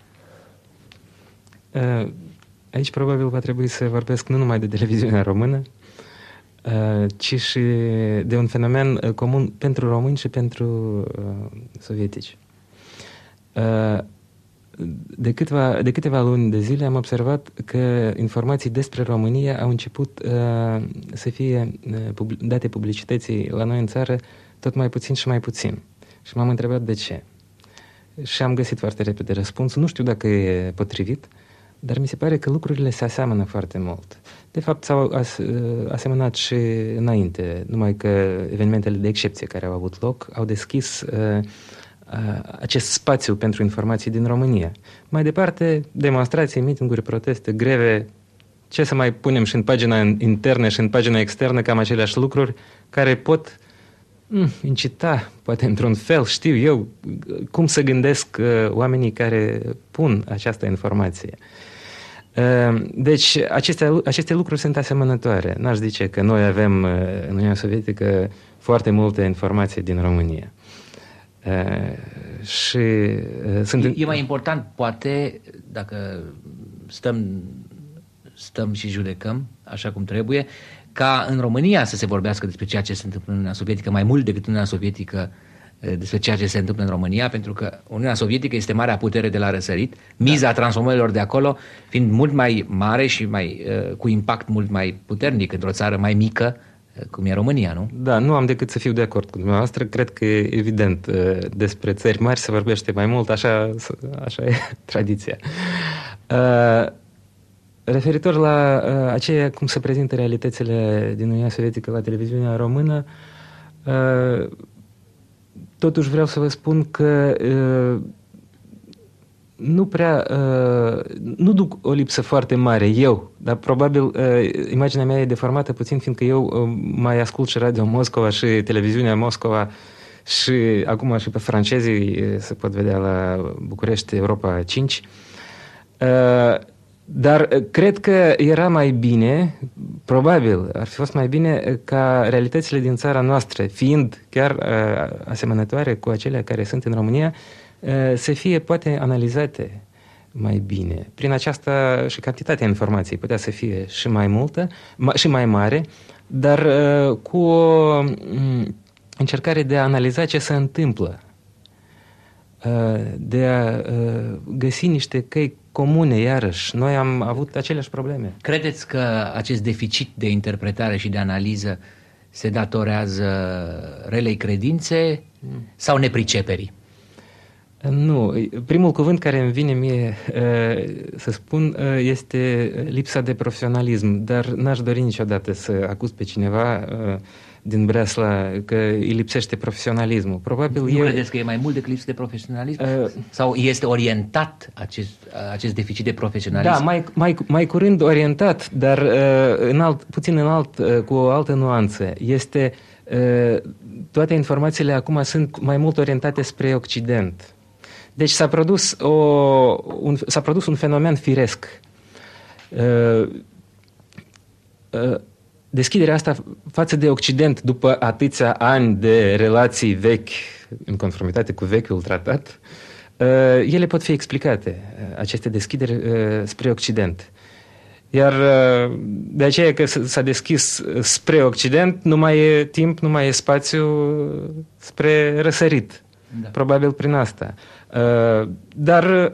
D: Uh, aici probabil va trebui să vorbesc nu numai de televiziunea română, uh, ci și de un fenomen uh, comun pentru români și pentru uh, sovietici. Uh, De câteva, de câteva luni de zile am observat că informații despre România au început uh, să fie uh, pub- date publicității la noi în țară tot mai puțin și mai puțin. Și m-am întrebat de ce. Și am găsit foarte repede răspunsul. Nu știu dacă e potrivit, dar mi se pare că lucrurile se aseamănă foarte mult. De fapt, s-au as, uh, asemănat și înainte, numai că evenimentele de excepție care au avut loc au deschis uh, acest spațiu pentru informații din România. Mai departe, demonstrații, mitinguri, proteste, greve, ce să mai punem și în pagina internă și în pagina externă, cam aceleași lucruri care pot mm, incita, poate într-un fel, știu eu, cum să gândesc uh, oamenii care pun această informație. Uh, deci, aceste, aceste lucruri sunt asemănătoare. N-aș zice că noi avem uh, în Uniunea Sovietică foarte multe informații din România. Uh, și uh, sunt...
C: E, e mai important, poate, dacă stăm, stăm și judecăm așa cum trebuie, ca în România să se vorbească despre ceea ce se întâmplă în Uniunea Sovietică, mai mult decât în Uniunea Sovietică despre ceea ce se întâmplă în România, pentru că Uniunea Sovietică este marea putere de la răsărit, miza da. transformărilor de acolo fiind mult mai mare și mai, uh, cu impact mult mai puternic într-o țară mai mică, cum e România, nu?
D: Da, nu am decât să fiu de acord cu dumneavoastră. Cred că e evident, despre țări mari se vorbește mai mult, așa, așa e tradiția. Referitor la aceea cum se prezintă realitățile din Uniunea Sovietică la televiziunea română, totuși vreau să vă spun că nu prea, uh, nu duc o lipsă foarte mare, eu, dar probabil uh, imaginea mea e deformată puțin, fiindcă eu uh, mai ascult și Radio Moscova și televiziunea Moscova și acum și pe francezii se pot vedea la București Europa cinci. Dar cred că era mai bine, probabil ar fi fost mai bine ca realitățile din țara noastră, fiind chiar asemănătoare cu acelea care sunt în România, să fie poate analizate mai bine. Prin aceasta și cantitatea informației putea să fie și mai multă, și mai mare, dar cu o încercare de a analiza ce se întâmplă, de a găsi niște căi comune, iarăși. Noi am avut aceleași probleme.
C: Credeți că acest deficit de interpretare și de analiză se datorează relei credințe sau nepriceperii?
D: Nu. Primul cuvânt care îmi vine mie să spun este lipsa de profesionalism, dar n-aș dori niciodată să acuz pe cineva din Bresla că îi lipsește profesionalismul. Probabil
C: nu
D: e...
C: credeți că e mai mult decât lipsă de profesionalism? Uh, Sau este orientat acest, acest deficit de profesionalism?
D: Da, mai, mai, mai curând orientat, dar uh, în alt, puțin în alt, uh, cu o altă nuanță. Este, uh, toate informațiile acum sunt mai mult orientate spre Occident. Deci s-a produs, o, un, s-a produs un fenomen firesc. Uh, uh, Deschiderea asta față de Occident, după atâția ani de relații vechi, în conformitate cu vechiul tratat, ele pot fi explicate, aceste deschideri spre Occident. Iar de aceea că s-a deschis spre Occident, nu mai e timp, nu mai e spațiu spre răsărit. Da. Probabil prin asta. Dar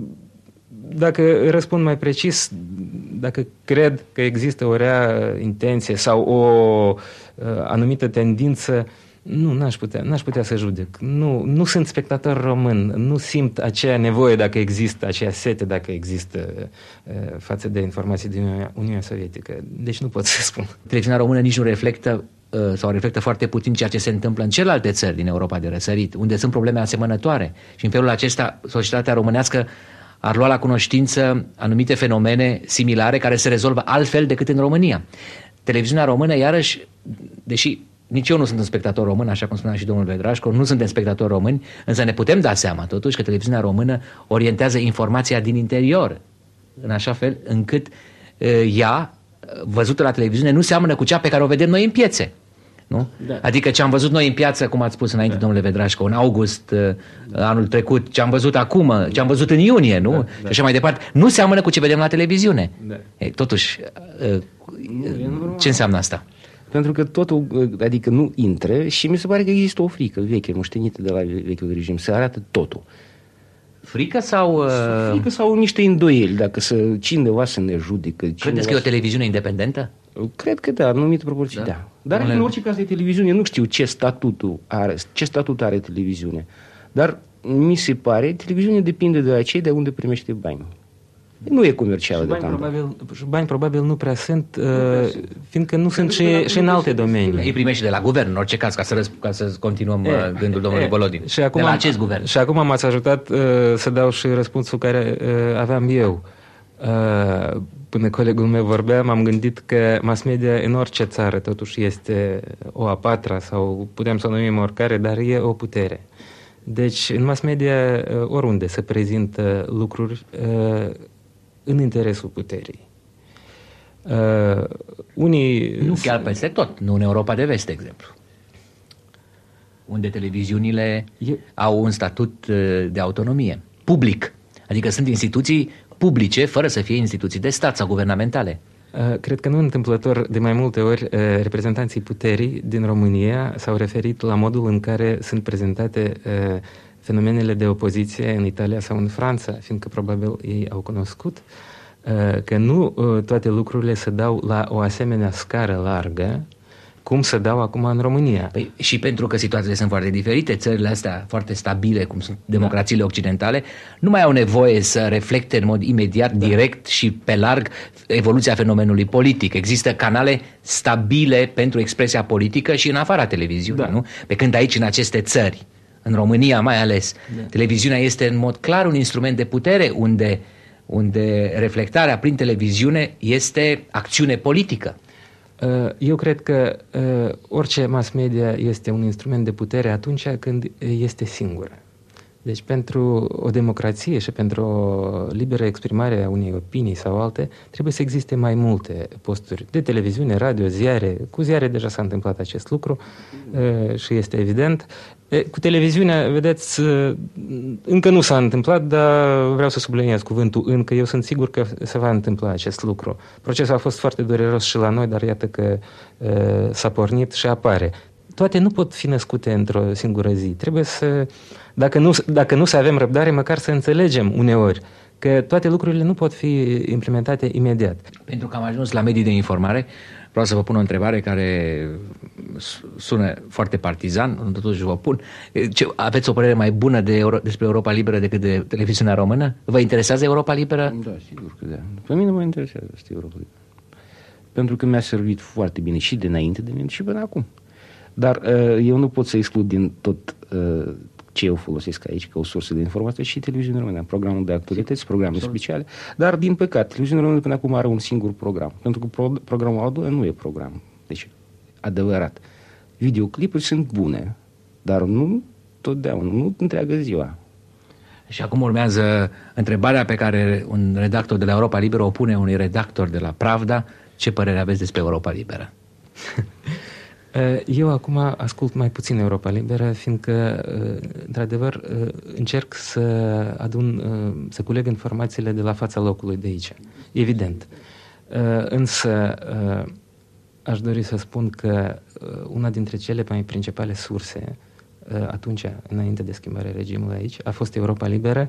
D: dacă răspund mai precis, dacă cred că există o rea intenție sau o uh, anumită tendință, nu, n-aș putea, n-aș putea să judec. Nu, nu sunt spectator român, nu simt aceea nevoie dacă există, aceea sete dacă există uh, față de informații din Uniunea, Uniunea Sovietică. Deci nu pot să spun.
C: Televiziunea română nici nu reflectă uh, sau reflectă foarte puțin ceea ce se întâmplă în celelalte țări din Europa de răsărit, unde sunt probleme asemănătoare. Și în felul acesta societatea românească ar lua la cunoștință anumite fenomene similare care se rezolvă altfel decât în România. Televiziunea română, iarăși, deși nici eu nu sunt un spectator român, așa cum spunea și domnul Vedrașco, nu suntem spectatori români, însă ne putem da seama totuși că televiziunea română orientează informația din interior, în așa fel încât ea, văzută la televiziune, nu seamănă cu cea pe care o vedem noi în piețe. Nu? Da. Adică ce am văzut noi în piață, cum ați spus înainte, da. domnule Vedrașcu, în august uh, anul trecut, ce am văzut acum, ce am văzut în iunie, nu? Da, da. Și așa mai departe, nu seamănă cu ce vedem la televiziune. Da. Ei, totuși, uh, nu, ce înseamnă asta?
E: Pentru că totul, adică nu intră și mi se pare că există o frică veche, moștenită de la vechiul regim, se arată totul.
C: Frică sau... Uh...
E: Frică sau niște îndoieli, dacă să, cineva să ne judecă.
C: Credeți că e o televiziune independentă?
E: Cred că da, în anumită proporție, da. da. Dar Domnule... în orice caz de televiziune, nu știu ce statut are, ce statut are televiziune. Dar mi se pare, televiziunea depinde de aceea de unde primește bani. Nu e comercială de
D: probabil, și bani probabil nu prea sunt, uh, fiindcă nu sunt și, și în alte domenii.
C: Îi primește de la guvern, în orice caz, ca să, răsp- ca să continuăm e, gândul domnului e, Volodin.
D: Și acum
C: de la
D: am,
C: acest guvern.
D: Și acum m-ați ajutat uh, să dau și răspunsul care uh, aveam eu. Uh, până colegul meu vorbea, m-am gândit că mass media în orice țară totuși este o a patra sau putem să o numim oricare, dar e o putere. Deci în mass media oriunde se prezintă lucruri uh, în interesul puterii. Uh, unii...
C: Nu chiar peste tot, nu în Europa de Vest, de exemplu, unde televiziunile e... au un statut de autonomie, public, adică sunt instituții publice, fără să fie instituții de stat sau guvernamentale.
D: Uh, cred că nu întâmplător, de mai multe ori, uh, reprezentanții puterii din România s-au referit la modul în care sunt prezentate uh, fenomenele de opoziție în Italia sau în Franța, fiindcă probabil ei au cunoscut uh, că nu uh, toate lucrurile se dau la o asemenea scară largă cum se dau acum în România.
C: Păi, și pentru că situațiile sunt foarte diferite, țările astea foarte stabile, cum sunt democrațiile da. occidentale, nu mai au nevoie să reflecte în mod imediat, da. direct și pe larg evoluția fenomenului politic. Există canale stabile pentru expresia politică și în afara televiziunii, da. nu? Pe când aici, în aceste țări, în România mai ales, da. televiziunea este în mod clar un instrument de putere unde, unde reflectarea prin televiziune este acțiune politică.
D: Eu cred că orice mass media este un instrument de putere atunci când este singură. Deci pentru o democrație și pentru o liberă exprimare a unei opinii sau alte, trebuie să existe mai multe posturi de televiziune, radio, ziare. Cu ziare deja s-a întâmplat acest lucru și este evident. Cu televiziunea, vedeți, încă nu s-a întâmplat, dar vreau să subliniez cuvântul încă. Eu sunt sigur că se va întâmpla acest lucru. Procesul a fost foarte dureros și la noi, dar iată că s-a pornit și apare. Toate nu pot fi născute într-o singură zi. Trebuie să, dacă nu, dacă nu să avem răbdare, măcar să înțelegem uneori că toate lucrurile nu pot fi implementate imediat.
C: Pentru că am ajuns la medii de informare, vreau să vă pun o întrebare care sună foarte partizan, totuși vă pun. Ce, aveți o părere mai bună de Euro, despre Europa Liberă decât de televiziunea română? Vă interesează Europa Liberă?
E: Da, sigur că da. Pe mine mă interesează asta Europa Liberă. Pentru că mi-a servit foarte bine și de înainte de mine și până acum. Dar uh, eu nu pot să exclud din tot uh, ce eu folosesc aici ca o sursă de informație și televiziunea română, programul de actualități, programe speciale, dar din păcate, televiziunea română până acum are un singur program, pentru că pro- programul al doilea nu e program, deci adevărat. Videoclipuri sunt bune, dar nu totdeauna, nu întreagă ziua.
C: Și acum urmează întrebarea pe care un redactor de la Europa Liberă o pune unui redactor de la Pravda. Ce părere aveți despre Europa Liberă?
D: Eu acum ascult mai puțin Europa Liberă, fiindcă, într-adevăr, încerc să adun, să culeg informațiile de la fața locului de aici. Evident. Însă, aș dori să spun că una dintre cele mai principale surse, atunci, înainte de schimbarea regimului aici, a fost Europa Liberă.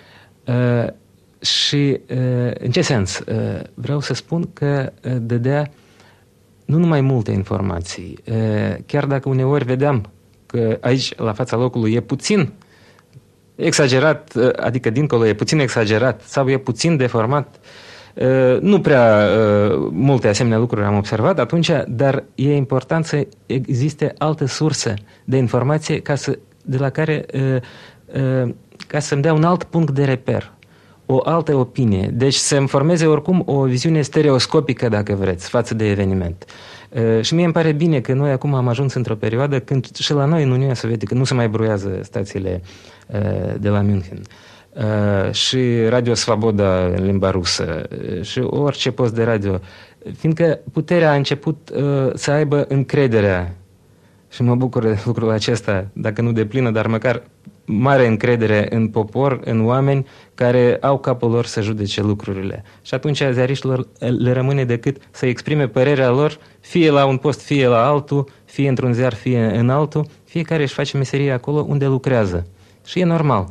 D: Și, în ce sens? Vreau să spun că dădea nu numai multe informații, chiar dacă uneori vedeam că aici, la fața locului, e puțin exagerat, adică dincolo e puțin exagerat sau e puțin deformat, nu prea multe asemenea lucruri am observat atunci, dar e important să existe alte surse de informație ca să, de la care, ca să-mi dea un alt punct de reper, o altă opinie. Deci să-mi formeze oricum o viziune stereoscopică, dacă vreți, față de eveniment. Uh, și mie îmi pare bine că noi acum am ajuns într-o perioadă când și la noi în Uniunea Sovietică nu se mai bruiază stațiile uh, de la München. Uh, și Radio Svaboda în limba rusă uh, și orice post de radio. Fiindcă puterea a început uh, să aibă încrederea, și mă bucur de lucrul acesta, dacă nu de plină, dar măcar mare încredere în popor, în oameni care au capul lor să judece lucrurile. Și atunci ziariștilor le rămâne decât să exprime părerea lor, fie la un post, fie la altul, fie într-un ziar, fie în altul, fiecare își face meserie acolo unde lucrează. Și e normal.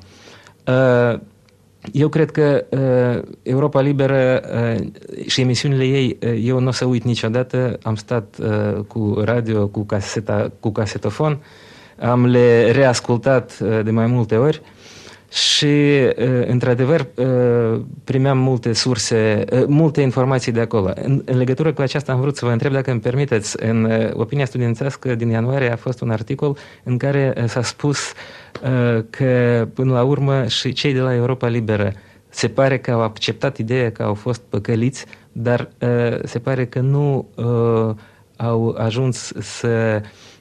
D: Eu cred că Europa Liberă și emisiunile ei, eu nu o să uit niciodată, am stat cu radio, cu, caseta, cu casetofon, am le reascultat de mai multe ori și, într-adevăr, primeam multe surse, multe informații de acolo. În, în legătură cu aceasta am vrut să vă întreb dacă îmi permiteți. În Opinia Studențească din ianuarie a fost un articol în care s-a spus că, până la urmă, și cei de la Europa Liberă se pare că au acceptat ideea că au fost păcăliți, dar se pare că nu au ajuns să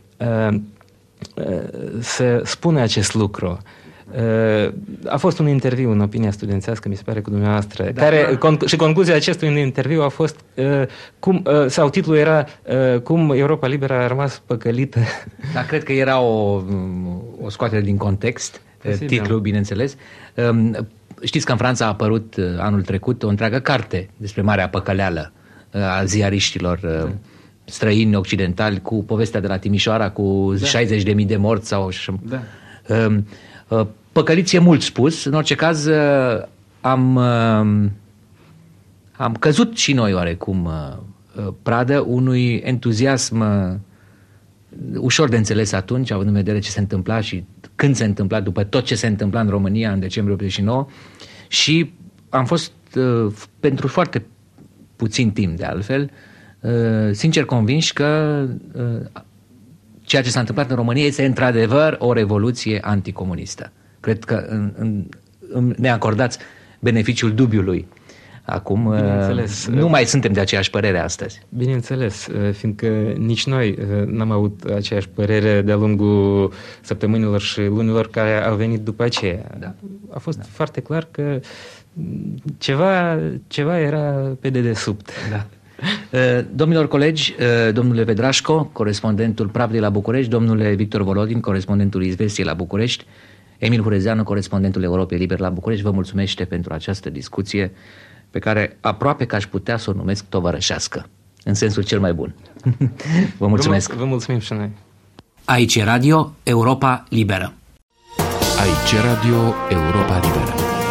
D: să spună acest lucru. A fost un interviu în Opinia Studențească, mi se pare, cu dumneavoastră, da, care, da. Con- și concluzia acestui interviu a fost cum, sau titlul era cum Europa Liberă a rămas păcălită.
C: Da, cred că era o, o scoatere din context, posibil. Titlul, bineînțeles. Știți că în Franța a apărut anul trecut o întreagă carte despre Marea Păcăleală a ziariștilor da. străini, occidentali, cu povestea de la Timișoara, cu da. șaizeci de mii de morți sau...
D: Da.
C: Păcăliți e mult spus. În orice caz, am, am căzut și noi oarecum pradă unui entuziasm ușor de înțeles atunci, având în vedere ce se întâmpla și când se întâmpla, după tot ce se întâmpla în România în decembrie optzeci și nouă, și am fost pentru foarte puțin timp, de altfel, sincer convinși că ceea ce s-a întâmplat în România este într-adevăr o revoluție anticomunistă. Cred că în, în, în, ne acordați beneficiul dubiului. acum
D: Bineînțeles.
C: nu mai suntem de aceeași părere astăzi.
D: Bineînțeles, fiindcă nici noi n-am avut aceeași părere de-a lungul săptămânilor și lunilor care au venit după aceea.
C: Da.
D: A fost
C: Da.
D: foarte clar că ceva, ceva era pe dedesubt.
C: Da. Domnilor colegi, domnule Vedrașco, corespondentul Pravdei la București, domnule Victor Volodin, corespondentul Izvestiei la București, Emil Hurezeanu, corespondentul Europei Liber la București, vă mulțumește pentru această discuție pe care aproape că aș putea să o numesc tovărășească, în sensul cel mai bun. Vă mulțumesc.
D: Vă, vă mulțumim și noi.
C: Aici e Radio Europa Liberă.
A: Aici Radio Europa Liberă.